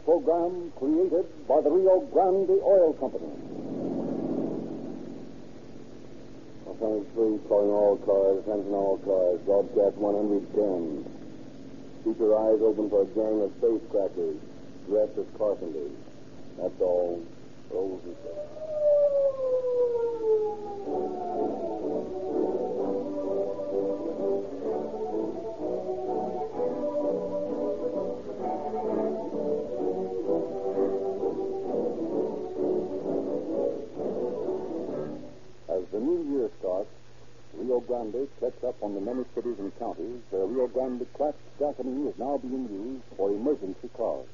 program created by the Rio Grande Oil Company. Los Angeles Police calling all cars, attention all cars, broadcast 110. Keep your eyes open for a gang of safecrackers dressed as carpenters. That's all. Rolls and stuff. As the new year starts, Rio Grande checks up on the many cities and counties where Rio Grande cracked gasoline is now being used for emergency cars.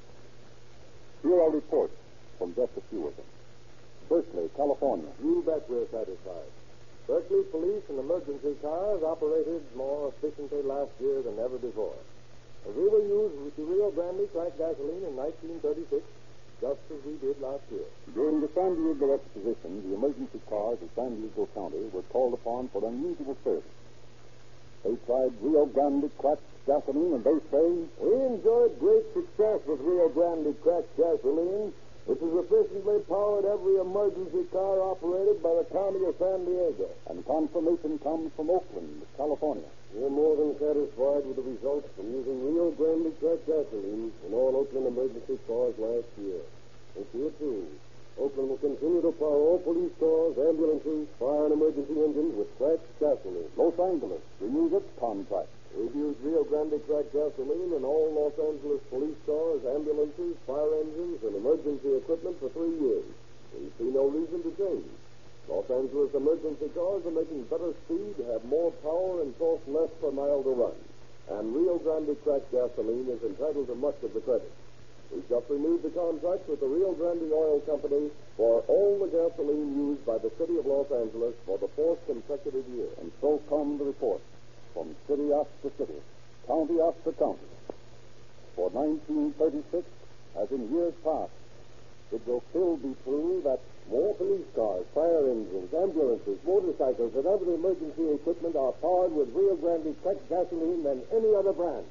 Here are reports from just a few of them. Berkeley, California. You bet we're satisfied. Berkeley police and emergency cars operated more efficiently last year than ever before. As we will use the Rio Grande cracked gasoline in 1936, just as we did last year. During the San Diego exposition, the emergency cars of San Diego County were called upon for unusual service. They tried Rio Grande cracked gasoline, and they say, "We enjoyed great success with Rio Grande cracked gasoline, which has efficiently powered every emergency car operated by the county of San Diego." And confirmation comes from Oakland, California. We're more than satisfied with the results from using Rio Grande cracked gasoline in all Oakland emergency cars last year. This year, too, Oakland will continue to power all police cars, ambulances, fire and emergency engines with cracked gasoline. Los Angeles renews its contract. We've used Rio Grande cracked gasoline in all Los Angeles police cars, ambulances, fire engines, and emergency equipment for 3 years. We see no reason to change. Los Angeles emergency cars are making better speed, have more power, and cost less per mile to run. And Rio Grande cracked gasoline is entitled to much of the credit. We've just renewed the contract with the Rio Grande Oil Company for all the gasoline used by the city of Los Angeles for the 4th consecutive year. And so come the reports from city after city, county after county. For 1936, as in years past, it will still be true that more police cars, fire engines, ambulances, motorcycles, and other emergency equipment are powered with Rio Grande cracked gasoline than any other brand.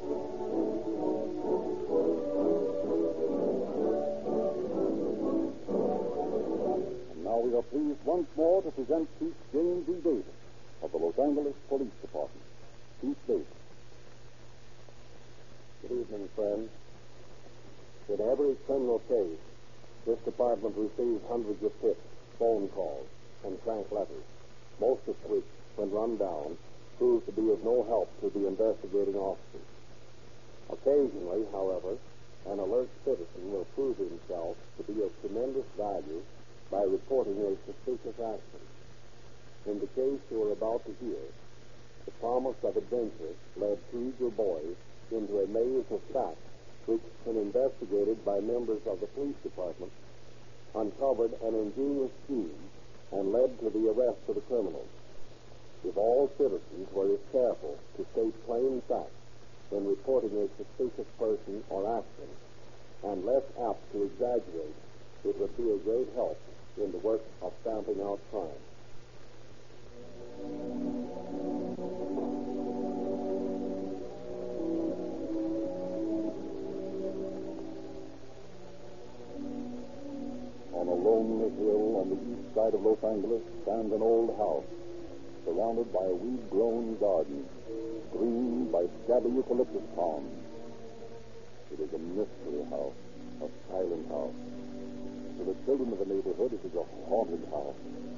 And now we are pleased once more to present Chief James E. Davis of the Los Angeles Police Department. Chief Davis. Good evening, friends. In every criminal case, this department receives hundreds of tips, phone calls, and frank letters, most of which, when run down, prove to be of no help to the investigating officers. Occasionally, however, an alert citizen will prove himself to be of tremendous value by reporting a suspicious action. In the case you are about to hear, the promise of adventure led 2 eager boys into a maze of facts which, when investigated by members of the police department, uncovered an ingenious scheme and led to the arrest of the criminals. If all citizens were as careful to state plain facts when reporting a suspicious person or action, and less apt to exaggerate, it would be a great help in the work of stamping out crime. On a lonely hill on the east side of Los Angeles stands an old house, surrounded by a weed-grown garden, green by scabby eucalyptus palms. It is a mystery house, a silent house. To the children of the neighborhood, it is a haunted house.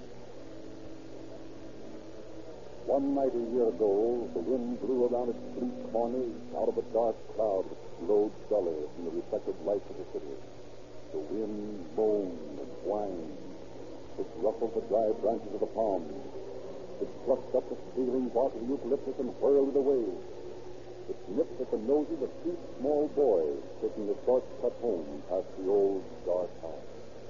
One night a year ago, the wind blew around its bleak corners out of a dark cloud which glowed dully from the reflected lights of the city. The wind moaned and whined. It ruffled the dry branches of the palms. It plucked up the scaling bark of the eucalyptus and whirled it away. It nipped at the noses of 2 small boys taking the short-cut home past the old dark house.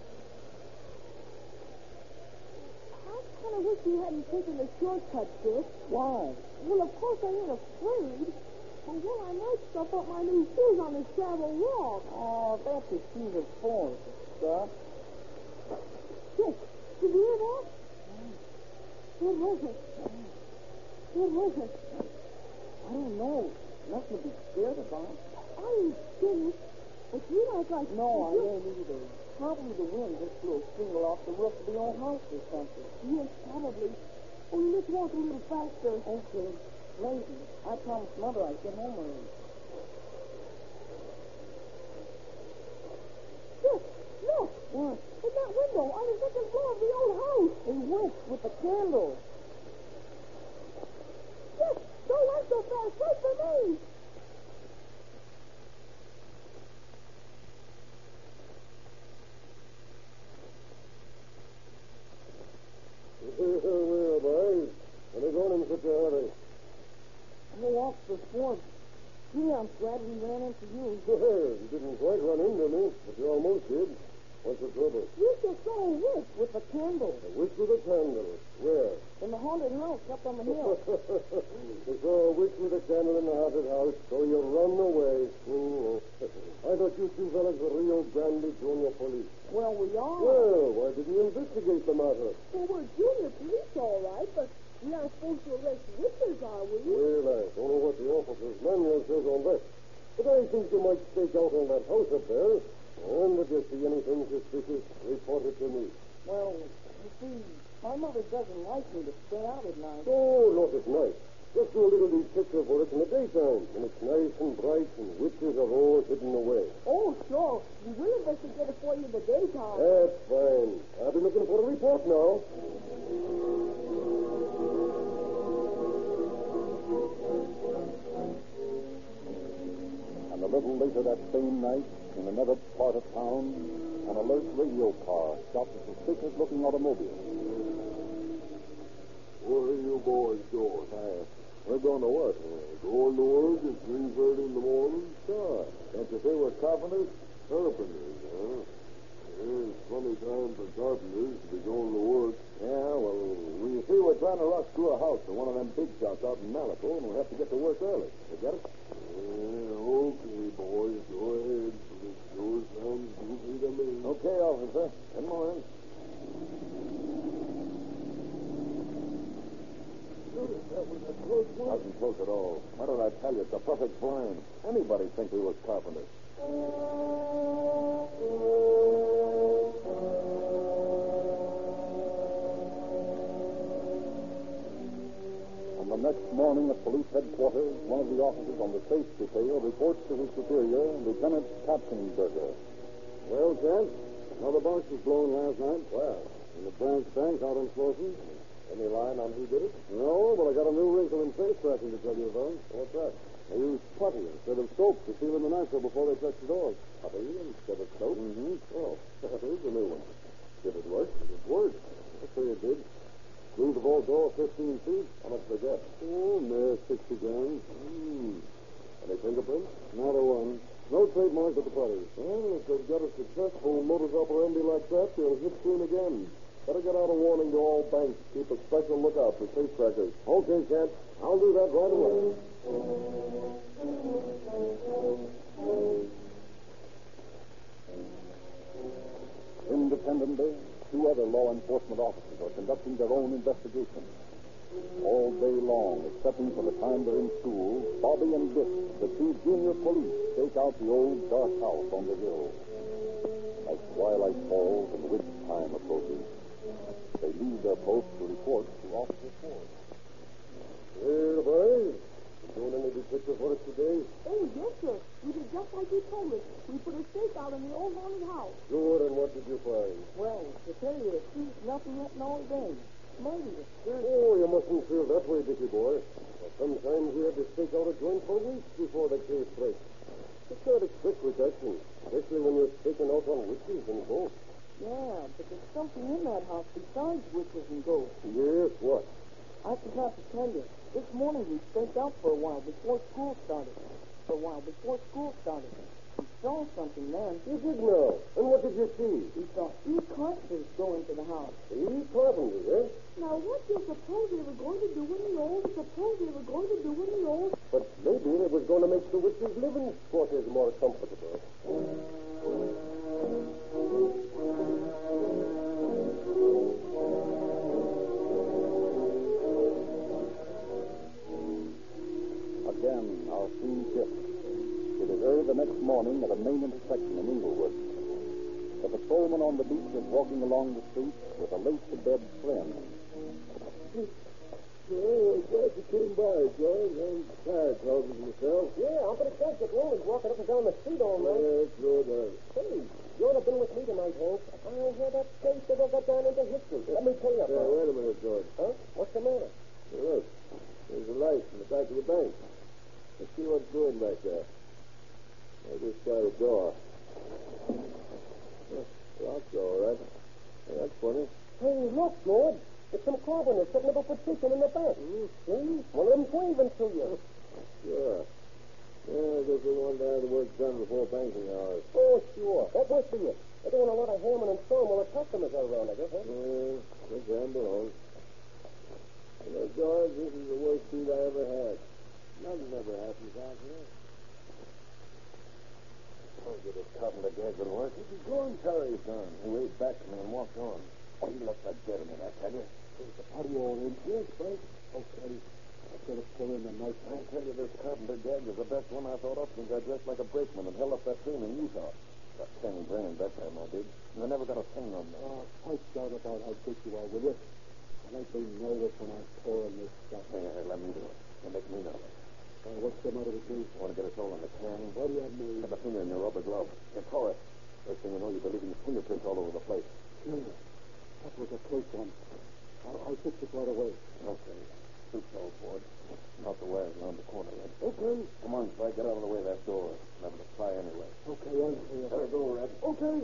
I kind of wish you hadn't taken the shortcut, Dick. Why? Well, of course I ain't afraid. But well, I might stuff up my new shoes on this gravel walk. Oh, that's what shoes are for, Scott. Dick, did you hear that? What was it? What was it? I don't know. Nothing to be scared about. Are you kidding? But you act like... No, I ain't either. Probably the wind just blew a shingle off the roof of the old house or something. Yes, probably. Oh, let's walk a little faster. Okay. Lady, I promised Mother I'd get home early. Look! What? In that window on the second floor of the old house. He went with the candle. Yes! Don't run so fast. Wait for me. Well, boys, when are you going in such a hurry? Oh, Officer Ford. Gee, I'm glad we ran into you. Well, you didn't quite run into me, but you almost did. What's the trouble? You just saw a witch. With the candle. A witch with a candle. Where? In the haunted house up on the hill. You saw a witch with a candle in the haunted house, so you run away. Oh. I thought you two fellas were Rio Grande Junior Police. Well, we are. Well, why didn't you investigate the matter? Well, we're junior police, all right, but we aren't supposed to arrest witches, are we? Well, I don't know what the officer's manual says on that. But I think you might stake out on that house up there. And if you see anything suspicious, report it to me. Well, you see, my mother doesn't like me to stay out at night. Oh, not at night. Just do a little detective work in the daytime. And it's nice and bright, and witches are all hidden away. Oh, sure. We will investigate it for you in the daytime. That's fine. I'll be looking for a report now. And a little later that same night, in another part of town, an alert radio car stopped a suspicious-looking automobile. What are you boys doing? We're going to work. Going to work at 3:30 in the morning? Sure. Can't you say we're carpenters? Carpenters, huh? Yeah, it's funny time for carpenters to be going to work. Yeah, well, we see we're trying to rush through a house to one of them big shots out in Malibu, and we have to get to work early. You get it? Yeah, okay, boys. Go ahead. It sure sounds goofy to me. Okay, officer. Good morning. That was a close one. Wasn't close at all. What did I tell you? It's a perfect blind. Anybody'd think we were carpenters. On the next morning at police headquarters, one of the officers on the safe detail reports to his superior, Lieutenant Katzenberger. Well, Kent, another box was blown last night. Where? In the branch bank out in Slauson. Any line on who did it? No, but I got a new wrinkle in safe tracking to tell you about. What's that? They used putty instead of soap to seal in the nitro before they touched the doors. Putty instead of soap? Mm-hmm. Oh, here's the new one. Did it work? It worked. I'll say it did. Through the vault door 15 feet. How much did they get? Oh, near 60 grand. Any fingerprints? Not a one. No trademark at the putty. Well, if they've got a successful modus operandi like that, they'll hit soon again. Better get out a warning to all banks. Keep a special lookout for safe trackers. Okay, Kent. I'll do that right away. Independently, two other law enforcement officers are conducting their own investigation. All day long, excepting for the time they're in school, Bobby and Dick, the two junior police, stake out the old dark house on the hill. As twilight falls and witch time approaches, they leave their post to report to Officer Ford. Well, boys, you doing any detective work today? Oh, yes, sir. We did just like you told us. We put a stake out in the old haunted house. Good, and what did you find? Well, to tell you the truth, nothing happened all day. Maybe the spirit... Oh, you mustn't feel that way, Dickie boy. Sometimes we had to stake out a joint for weeks before the case breaks. It's sort of quick reduction, especially when you're staking out on witches and ghosts. Yeah, but there's something in that house besides witches and ghosts. Yes, what? I forgot to tell you. This morning we staked out for a while before school started. We saw something then. You did know. And what did you see? We saw E. Carpenters go into the house. E. Carpenters, eh? Now, what do you suppose they were going to do in the old? But maybe they was going to make the witches' living quarters more comfortable. Again, our scene shifts. It is early the next morning at a main intersection in Inglewood. The patrolman on the beach was walking along the street with a late-to-bed friend. Well, glad you came by, George. I'm tired talking to myself. Yeah, I'm pretty glad that Roland's walking up and down the street all night. Yeah, sure does. Hey, you ought to have been with me tonight, Hank. I hear that case that got down into history. Let me tell you about it. Wait a minute, George. Huh? What's the matter? Hey, look, there's a light in the back of the bank. Let's see what's doing back there. I just got a door. Locked all right. Hey, that's funny. Hey, look, George. It's some carpenters setting up a petition in the bank. See? One of them's waving to you. Sure. Yeah, I guess they want to have the work done before banking hours. Oh, sure. That must be it. They're doing a lot of hammering and sawing while the customers are around, I guess, huh? Yeah, just ramble on. You know, George, this is the worst beat I ever had. Nothing ever happens out here. Told you this carpenter gag would work. He'd be going Terry's done. He waved back to me and walked on. He looked like dead in it, I tell you. Is the party all in? Yes, Frank. Okay. I've got to pull in the night. I tell you, this carpenter gag was the best one I thought up since I dressed like a brakeman and held up that train in Utah. Got 10 grand that time I did. And I never got a thing on me. Pipe down about how good you are, will you? I like being nervous when I'm pouring this stuff. Hey, let me do it. You make me nervous. What's the matter with you? Want to get us all in the can? What do you mean? Have a finger in your rubber glove. You tore it. First thing you know, you'll be leaving fingerprints all over the place. Sure. That was a close one. I'll fix it right away. Okay. Suits old Ford. Not the wires around the corner yet. Okay. Come on, Spike. Get out of the way of that door. I'm having to fly anyway. Okay, I'm here. There we go, Red. Okay.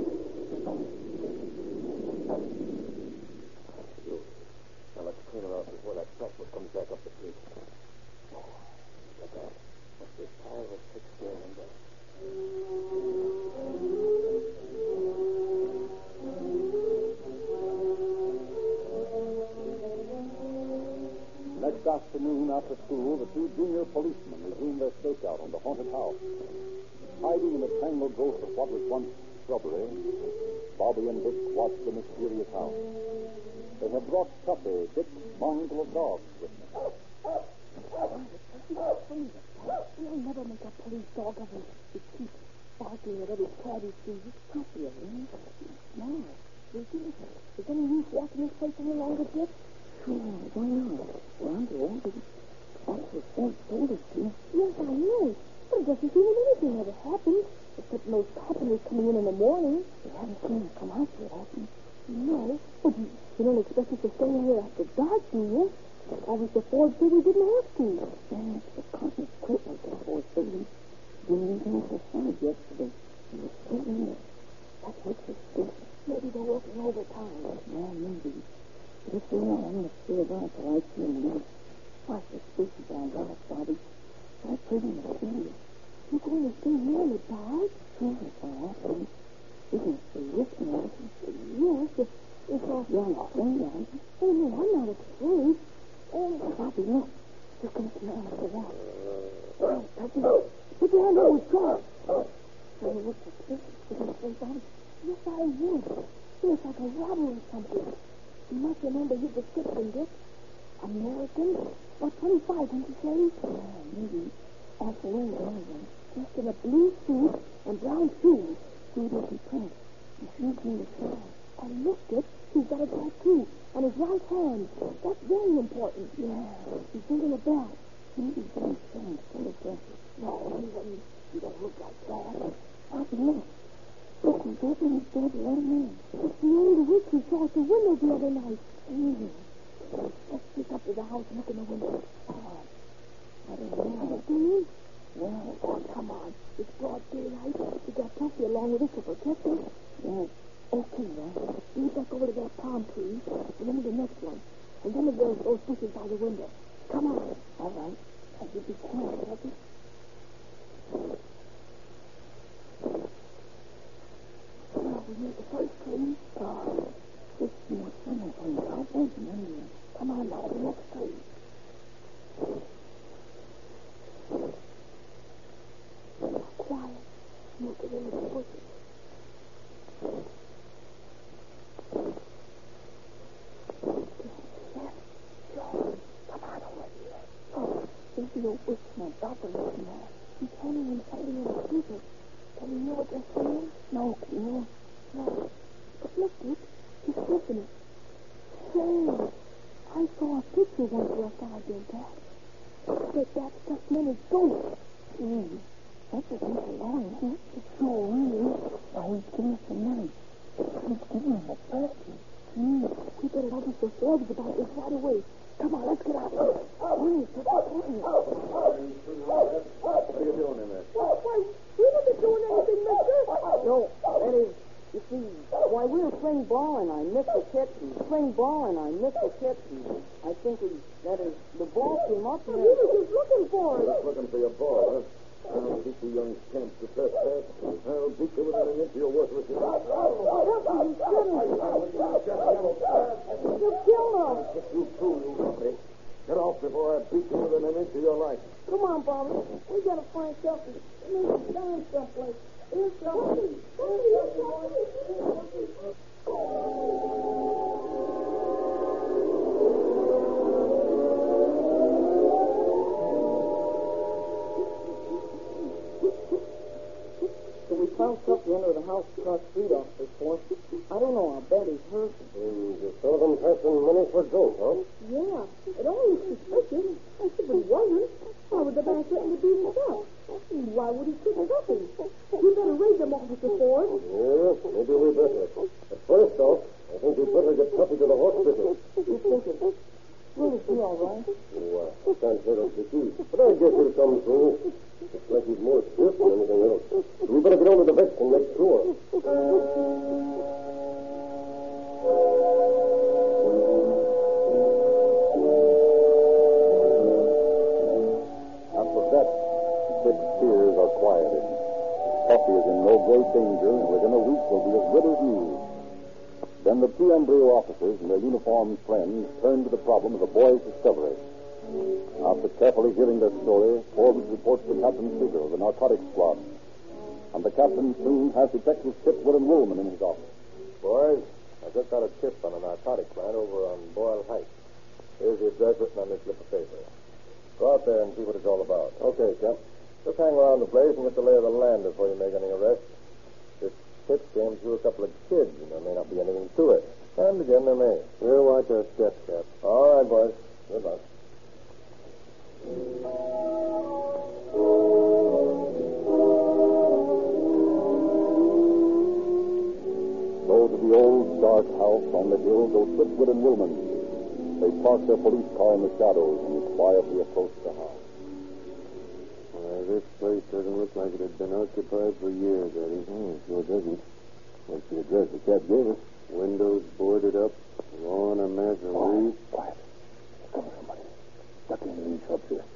Now let's clean her out before that chocolate comes back up the street. Look out. What's this pile of 6 grand there? Next afternoon after school, the 2 junior policemen resumed their stakeout on the haunted house. Hiding in the tangled growth of what was once shrubbery, Bobby and Dick watched the mysterious house. They had brought Tuppy, Dick's mongrel of dogs, with them. You'll never make a police dog of him. He keeps barking at every cat he sees. It's puppy, isn't it? No. Is there any use walking this place any longer, Dick? Sure, why not? Well, I'm too old. That's what Ford told us to. Yes, I know. But it doesn't seem that anything ever happens, except those carpenters coming in the morning. You haven't seen them come out yet, have you? No. But you don't expect us to stay in here after dark, do you? Always the Ford said we didn't have to. Yeah, the carpenters quit like the Ford said. Didn't even have the sun yesterday. He was still in there. That's what's suspicious. Maybe they're working overtime. Yeah, maybe. If they are, I'm going to stay around till I see them leave. Why, suspicious I got it, Bobby. I'm pretty mysterious. You're going to stay here in the dark? Sure, if I have to. You can stay with me, I can say yes. If you're not afraid, aren't you? Oh, no, I'm not afraid. Oh, Bobby, look. You're going to smell like a walk. Oh, Tuppy, put your hand on his jaw. So you look suspicious. You're going to say something? Yes, I would. It looks like a robber or something. You must remember his description, Dick. American? Or 25, didn't you say? Yeah, maybe. Absolutely, anyway. Dressed in a blue suit and brown shoes. 2 different prints. The shoes in the sky. And look, Dick, he's got a tattoo on his right hand. That's very important. Yeah. He's holding a bell. Maybe he's going to stand full of dresses. No, he doesn't look like that. Bobby, look. Look, he's opening his door to let him in. It's the old witch who saw at the window the other night. Let's sneak up to the house and look in the window. I don't know. Anything? Well, oh, come on. It's broad daylight. We got Tuffy along with us to protect us. Yes. Okay, well, lead back over to that palm tree, and then to the next one. And then to those bushes by the window. Come on. All right. I'll be quiet, Tuffy. Well, we made the first tree. Oh, 6 more swimming pools. I'll wait in India. Come on now, the next tree. Quiet. Look at in the bushes. Yes, George. Come on over here. Oh, there's the old witch man. Stop and listen now. He's handing him something in a paper. Can you hear what they're saying? No, Keenan. No. But look, Dick. He's flipping it. Say, I saw a picture once where a fella did that. That stuff meant his ghost. That's a piece of line, huh? It sure really is. Now he's giving us some money. He's giving him a basket. We better notice the flags about this right away. Come on, let's get out of here. Hurry, What are you doing in there? Why, we wasn't doing anything, mister. No, that is, you see, why, we were playing ball and I missed the catch. I think that is, the ball came up and... We were just looking for it. Just looking for your ball, huh? I'll teach you young scamps to trespass. I'll beat you within an inch of your worthless life. You killed us. You fool, you puppy. Get off before I beat you within an inch of your life. Come on, Bobby. We gotta find something. We need to down someplace. Here's something. So we found something under the house across the street off this force. I don't know. I bet he's hurt. The Sullivan person money for gold, huh? Yeah, it all looks suspicious. I said, but it wasn't. Why would the man threaten to beat himself? Why would he kick nothing? We better raid them, Officer Ford. Yeah, maybe we better. But first off, I think we'd better get Puppy to the hospital. You think it? Will he be all right? Oh, I can't say that's the key. But I guess he'll come through. Looks like he's more stiff than anything else. We better get over to the vet and make sure. After that, Sid's fears are quieted. Puppy is in no great danger, and within a week will be as good as new. Then the two embryo officers and their uniformed friends turn to the problem of the boy's discovery. After carefully hearing their story, Forbes reports to Captain Seeger of the narcotics squad. And the captain soon has Detectives Chipwood and Woolman in his office. Boys, I just got a tip on a narcotic plant over on Boyle Heights. Here's the address written on this slip of paper. Go out there and see what it's all about. Okay, Cap. Just hang around the place and get the lay of the land before you make any arrests. This tip came through a couple of kids, and there may not be anything to it. And again, there may. We'll watch our steps, Cap. All right, boys. Good luck. So to the old dark house on the hill go Chipwood and Woolman. They park their police car in the shadows and quietly approach the house. This place doesn't look like it had been occupied for years, Eddie. Sure doesn't. What's the address the Cap gave us? Windows boarded up, lawn a mess of weeds. Quiet. There's coming somebody. Duck into these shrubs here.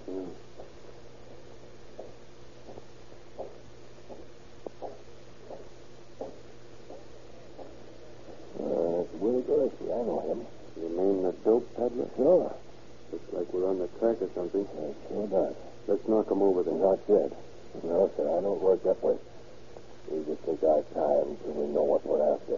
That's Willie Gillespie. I know him. You mean the dope peddler? Sure. Looks like we're on the track or something. It sure does. Let's knock him over then. Not yet. No, sir, I don't work that way. We just take our time till we know what we're after.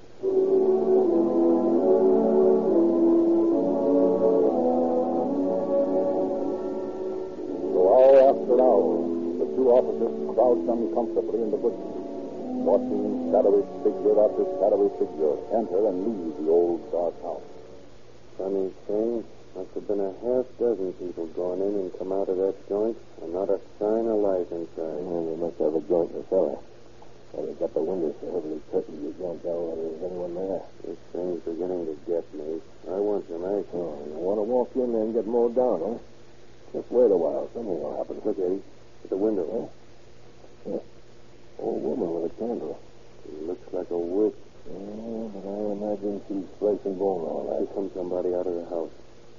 So hour after hour, the two officers crouch uncomfortably in the bushes, watching shadowy figure after shadowy figure enter and leave the old dark house. Funny thing, must have been a half dozen people gone in and come out of that joint, and not a sign of life inside. Well, they must have a joint in the cellar. Well, they got the windows so heavily curtained you can't tell whether there's anyone there. This thing's beginning to get me. I want some action. Oh, you want to walk in there and get mowed down, huh? Just wait a while. Something will happen. Look, Eddie, at the window. Yeah. Old woman with a candle. She looks like a witch. Oh, but I imagine she's flesh and bone all right. Here comes somebody out of the house.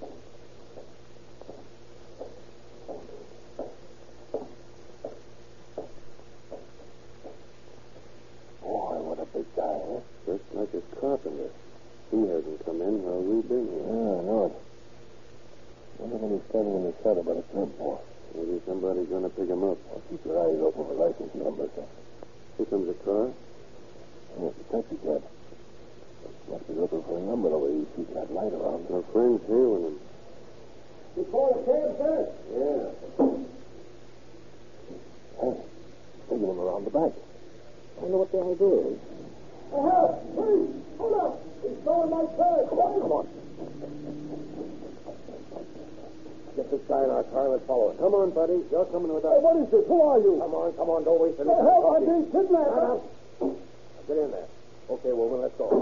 Boy, what a big guy, huh? Just like a carpenter. He hasn't come in while we've been here. Yeah, I know it. Wonder when he's standing in the shadow by the curb for. Maybe somebody's going to pick him up. Well, keep your eyes open for license numbers. Here comes a car. Yeah, it's a taxi cab. Must be looking for a number the way he's keeping that light around. Our friend's here with him. You call a cab, sir? Yeah. dragging him around the back. I wonder what the idea is. Please, hold up. He's throwing my purse. Come on. Get this guy in our car and let's follow him. Come on, buddy. You're coming with us. What is this? Who are you? Come on. Don't waste any time. Help, I'm talking. being kidnapped. Now, get in there. Okay, woman, let's go.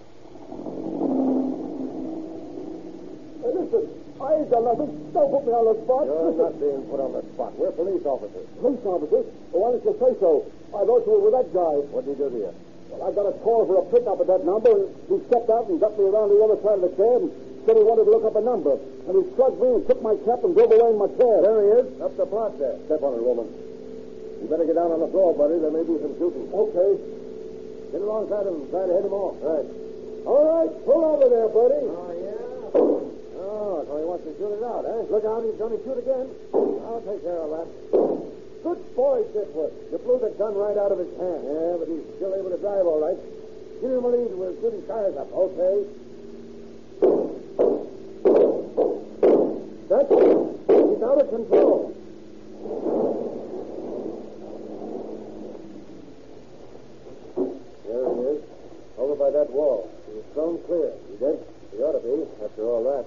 Listen, I ain't done nothing. Don't put me on the spot. You're Listen. not being put on the spot. We're police officers. Police officers? Well, why didn't you say so? I thought you were with that guy. What did he do to you? Well, I got a call for a pickup at that number, and he stepped out and got me around the other side of the cab and said he wanted to look up a number. And he slugged me and took my cap and drove away in my cab. There he is. Up the block there. Step on it, woman. You better get down on the floor, buddy. There may be some shooting. Okay. Get alongside him and try to hit him off. Right. All right, pull over there, buddy. Oh, yeah? Oh, so he wants to shoot it out, eh? Look out, he's going to shoot again. I'll take care of that. Good boy, Chitwood. You blew the gun right out of his hand. Yeah, but he's still able to drive all right. Give him a lead. We'll shoot his tires up. Okay. That's it. He's out of control. There he is. Over by that wall. He's thrown clear. He dead? He ought to be, after all that.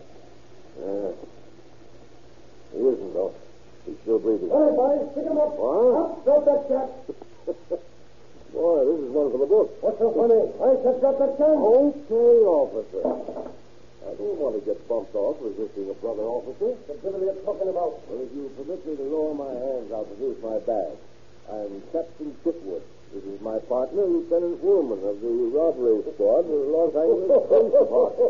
He isn't, though. He's still breathing. All right, boys, pick him up. What? Up, drop that cap. Boy, this is one for the book. What's so funny? I just got that gun. Okay, officer. I don't want to get bumped off resisting a brother officer. What are you talking about? Well, if you permit me to lower my hands, I'll produce my badge. I'm Captain Chitwood. This is my partner, Lieutenant Woolman of the robbery squad of the Los Angeles Police Department.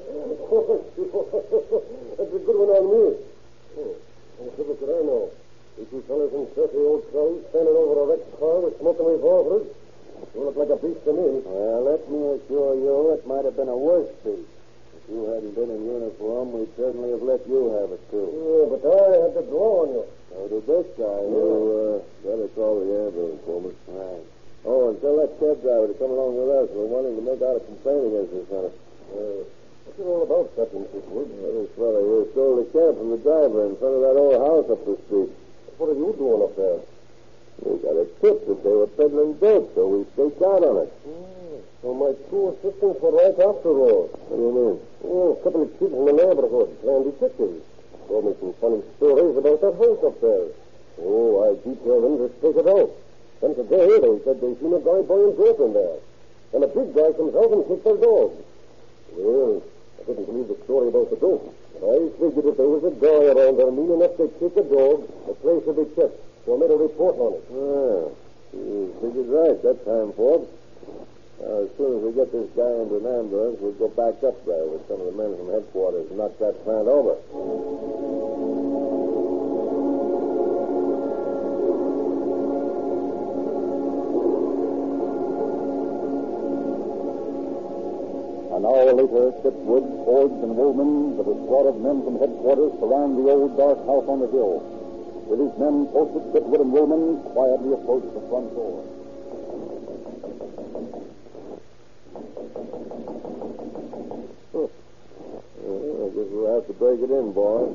That's a good one on me. What could I know? You two fellas in filthy old clothes standing over a wrecked car with smoking revolvers. You look like a beast to me. Well, let me assure you, it might have been a worse beast. If you hadn't been in uniform, we'd certainly have let you have it, too. Yeah, but I had to draw on you. So did this guy. You better call the ambulance, woman. Right. Oh, and tell that cab driver to come along with us. We're wanting to make out a complaint against this fellow. What's it all about, Captain Chitwood? This fellow here stole the cab from the driver in front of that old house up the street. What are you doing up there? We got a tip that they were peddling dope, so we staked out on it. So my two assistants were right after all. What do you mean? Oh, a couple of kids in the neighborhood playing detectives. Told me some funny stories about that house up there. Oh, I detailed them to stake it out. Then today they said they seen a guy buying dope in there. And a big guy comes out and takes their dog. Well, I didn't believe the story about the dope. But I figured if there was a guy around there mean enough to kick a dog, the place would be checked. So I made a report on it. You figured right that time, Forbes. As soon as we get this guy into an ambulance, we'll go back up there with some of the men from headquarters and knock that plant over. An hour later, Chitwood, Forbes, and Woolman, with a squad of men from headquarters, surround the old dark house on the hill. With his men posted, Chitwood and Woolman quietly approach the front door. I guess we'll have to break it in, boys.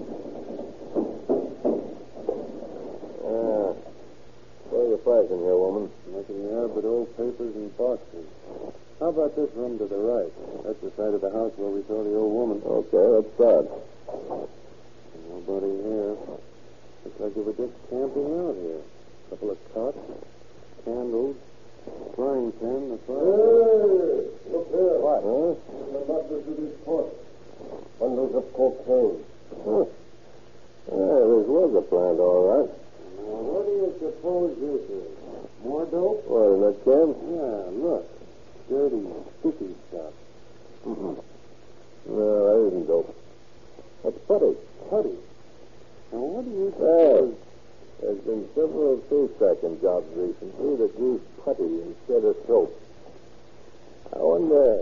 What are you packing here, woman? Nothing there but old papers and boxes. How about this room to the right? That's the side of the house where we saw the old woman. Okay, let's start. Nobody here. Looks like they were just camping out here. A couple of cots, candles, frying pan, the fire. Hey, look there. What? Huh? The matters of this port. Bundles of cocaine. Huh. Yeah, this was a plant, all right. Now, what do you suppose this is? More dope? What, in that can? Yeah, look. Dirty, sticky stuff. No, that isn't dope. That's putty. Putty. Now, what do you Hey, suppose? there's been several face-stacking jobs recently that use putty instead of soap. I wonder...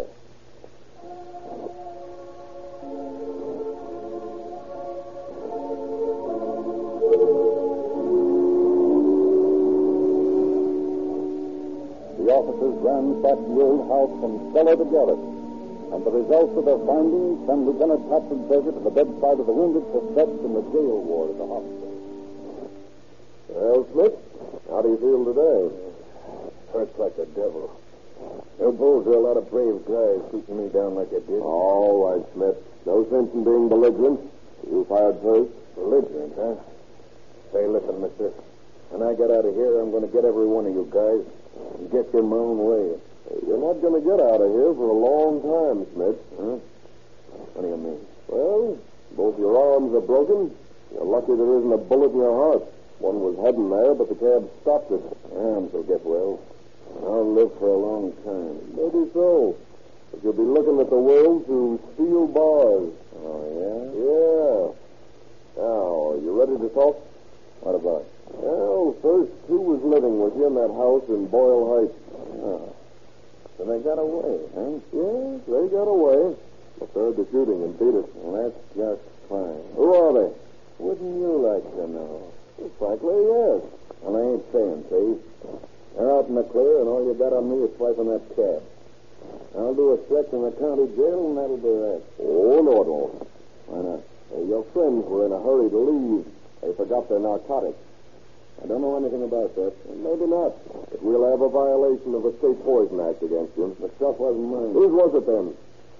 The officers ransacked the old house from cellar to garret, and the results of their findings sent Lieutenant Patrick Berger to the bedside of the wounded suspect in the jail ward of the hospital. Well, Smith, How do you feel today? Hurts like the devil. You bulls are a lot of brave guys shooting me down like you did. All right, Smith. No sense in being belligerent. You fired first. Belligerent, huh? Say, listen, mister. When I get out of here, I'm going to get every one of you guys and get you in my own way. You're not going to get out of here for a long time, Smith. Huh? What do you mean? Well, both your arms are broken. You're lucky there isn't a bullet in your heart. One was heading there, but the cab stopped it. Arms will get well. I'll live for a long time. Maybe so. But you'll be looking at the world through steel bars. Oh, yeah? Yeah. Now, you ready to talk? What about? Well, first, who was living with you in that house in Boyle Heights? Oh. So they got away, huh? Yes, they got away. But they heard the shooting and beat it. Well, that's just fine. Who are they? Wouldn't you like to know? Well, frankly, yes. Well, I ain't saying, see? They're out in the clear, and all you got on me is swiping that cab. I'll do a stretch in the county jail, and that'll be that. Oh, no, it won't. Why not? Your friends were in a hurry to leave. They forgot their narcotics. I don't know anything about that. Maybe not. But we'll have a violation of the State Poison Act against you. The stuff wasn't mine. Whose was it then?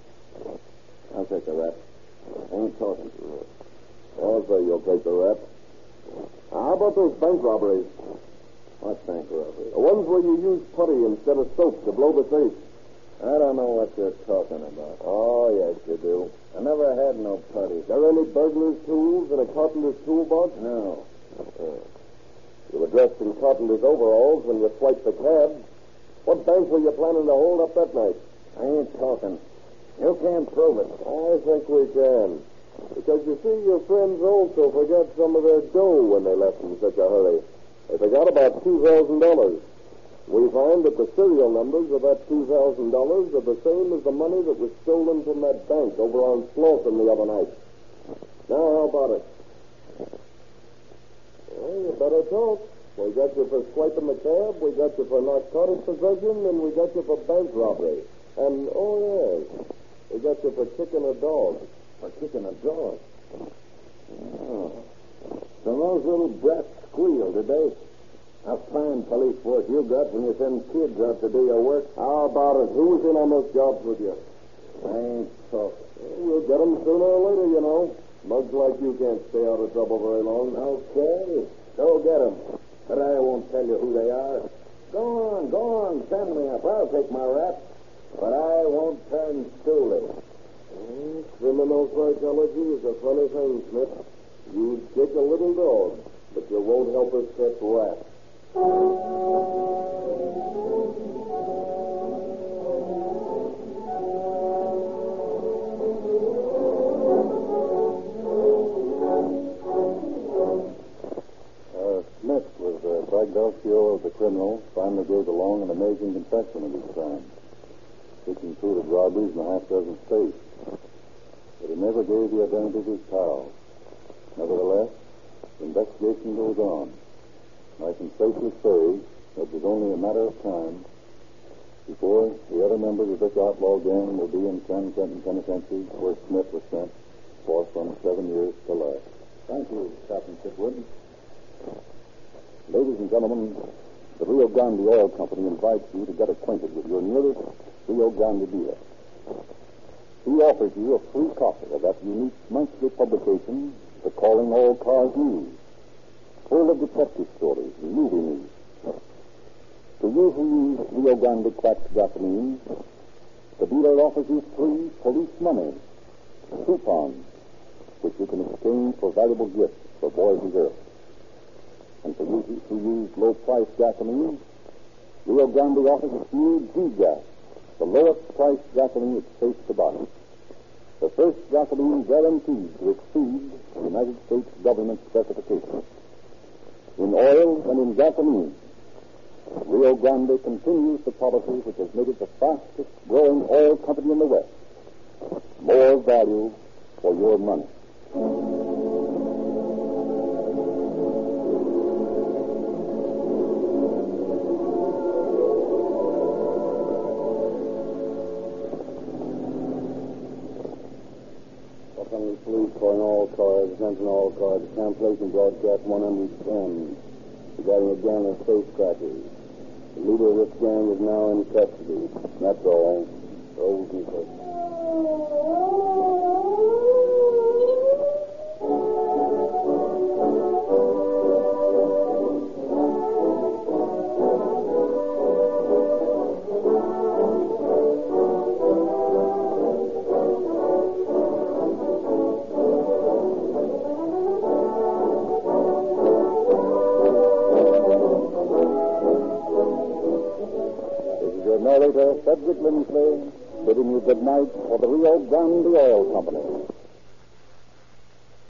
I'll take the rap. I ain't talking. I'll say you'll take the rap. How about those bank robberies? What bank robbery? The ones where you use putty instead of soap to blow the safe. I don't know what you're talking about. Oh, yes, you do. I never had no putty. There any burglar's tools in a carpenter's toolbox? No. You were dressed in carpenter's overalls when you swiped the cab. What bank were you planning to hold up that night? I ain't talking. You can't prove it. I think we can. Because you see, your friends also forgot some of their dough when they left in such a hurry. They forgot about $2,000. We find that the serial numbers of that $2,000 are the same as the money that was stolen from that bank over on Slauson the other night. Now, how about it? Well, you better talk. We got you for swiping the cab, we got you for narcotic possession, and we got you for bank robbery. And, oh, yes, we got you for kicking a dog. For kicking a dog? Oh. So those little brats squealed, did they? A fine police force you got when you send kids out to do your work. How about it? Who was in on those jobs with you? I ain't talking. We'll get them sooner or later, you know. Mugs like you can't stay out of trouble very long. Okay. Go get them. But I won't tell you who they are. Go on. Send me up. I'll take my rap. But I won't turn stoolie. Criminal psychology is a funny thing, Smith. You kick a little dog, but you won't help us catch rats. Smith was the braggadocio of the criminal, finally gave along an amazing confession of his crime. Which included robberies in a half-dozen states. But he never gave the identity of his pal. Nevertheless, the investigation goes on. I can safely say that it was only a matter of time before the other members of this outlaw gang will be in San Quentin Penitentiary, where Smith was sent for from 7 years to life. Thank you, Captain Chitwood. Ladies and gentlemen, the Rio Grande Oil Company invites you to get acquainted with your nearest Rio Grande dealer. He offers you a free copy of that unique monthly publication, the Calling All Cars News, full of detective stories and movie news. To you who use Rio Grande cracked gasoline, the dealer offers you free police money, coupons, which you can exchange for valuable gifts for boys and girls. And for you who use low-priced gasoline, Rio Grande offers its new G-Gas, the lowest-priced gasoline it's safe to buy. The first gasoline guaranteed to exceed the United States government specifications. In oil and in gasoline, Rio Grande continues the policy which has made it the fastest-growing oil company in the West. More value for your money. Police calling all cars, attention all cars, cancellation broadcast 110. regarding a gang of safecrackers. The leader of this gang is now in custody. That's all. Those and such. Narrator Cedric Lindsley bidding you good night for the Rio Grande Oil Company.